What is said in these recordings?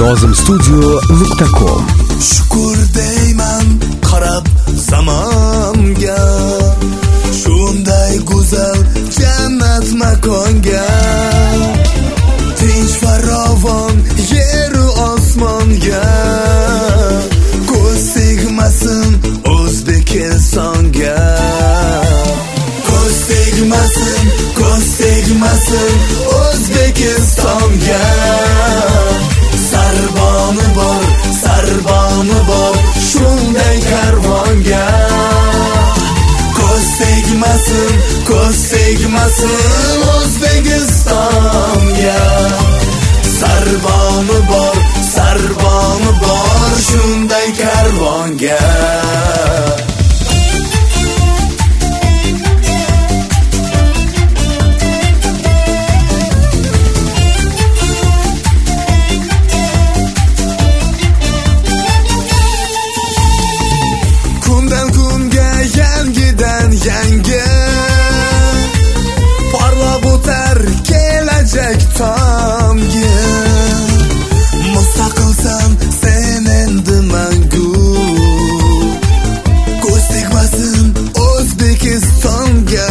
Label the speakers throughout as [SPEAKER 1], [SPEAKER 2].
[SPEAKER 1] nozimstudio.com.
[SPEAKER 2] Shukr deyman qarab zamonga, shunday go'zal jannat makonga, tinch farovon yeru osmonga, ko'z tegmasin O'zbekistonga, ko'z tegmasin O'zbekistonga. Sarboni bor shunday karvonga, ko'z tegmasin O'zbekistonga. Sarboni bor shunday karvonga. Yangi parlab o'tar kelajak tomga, mustaqilsan sen endi mangu, ko'z tegmasin O'zbekistonga.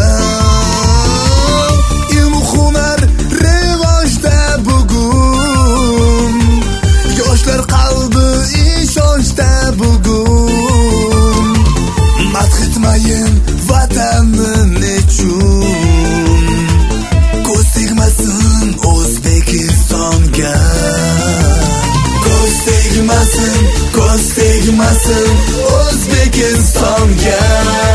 [SPEAKER 2] Ilm hunar rivojda bugun, yoshlar qalbi ishonchda bugun. Madh etmayin vatanni nechun, ko'z tegmasin O'zbekistonga. Ko'z tegmasin O'zbekistonga.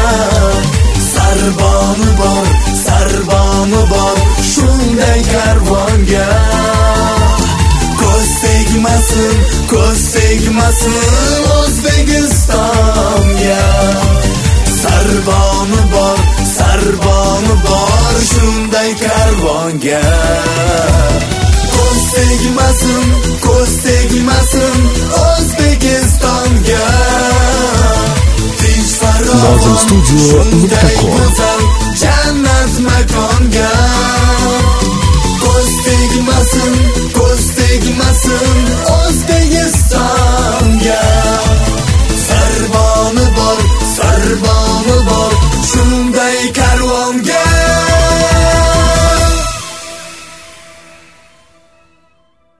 [SPEAKER 2] Sarboni bor shunday karvonga, ko'z tegmasin O'zbekistonga. Sarboni bor shunday karvonga, ko'z tegmasin O'zbekistonga. Tinch farovon
[SPEAKER 1] nozimstudio.com.